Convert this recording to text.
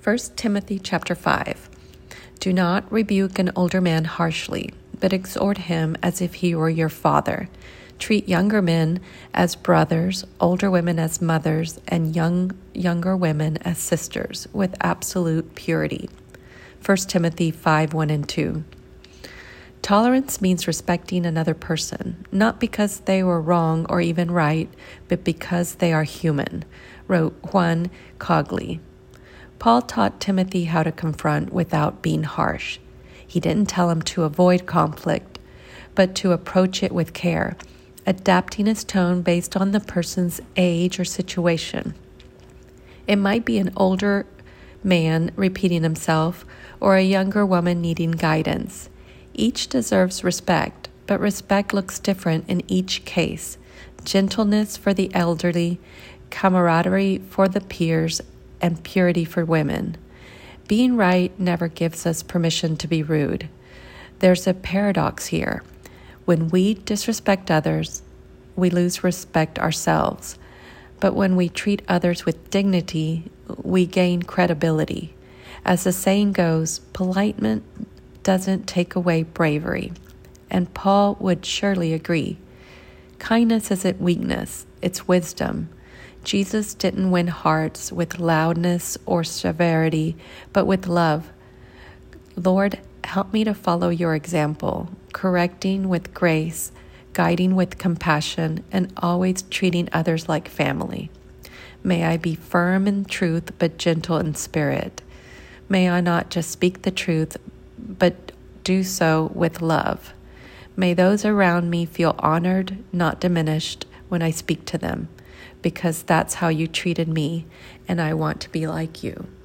1 Timothy chapter 5. Do not rebuke an older man harshly, but exhort him as if he were your father. Treat younger men as brothers, older women as mothers, and younger women as sisters, with absolute purity. 1 Timothy 5:1 and 2. Tolerance means respecting another person, not because they were wrong or even right, but because they are human, wrote Juan Cogli. Paul taught Timothy how to confront without being harsh. He didn't tell him to avoid conflict, but to approach it with care, adapting his tone based on the person's age or situation. It might be an older man repeating himself or a younger woman needing guidance. Each deserves respect, but respect looks different in each case. Gentleness for the elderly, camaraderie for the peers, and purity for women. Being right never gives us permission to be rude. There's a paradox here. When we disrespect others, we lose respect ourselves. But when we treat others with dignity, we gain credibility. As the saying goes, politeness doesn't take away bravery. And Paul would surely agree. Kindness isn't weakness, it's wisdom. Jesus didn't win hearts with loudness or severity, but with love. Lord, help me to follow your example, correcting with grace, guiding with compassion, and always treating others like family. May I be firm in truth, but gentle in spirit. May I not just speak the truth, but do so with love. May those around me feel honored, not diminished, when I speak to them, because that's how you treated me, and I want to be like you.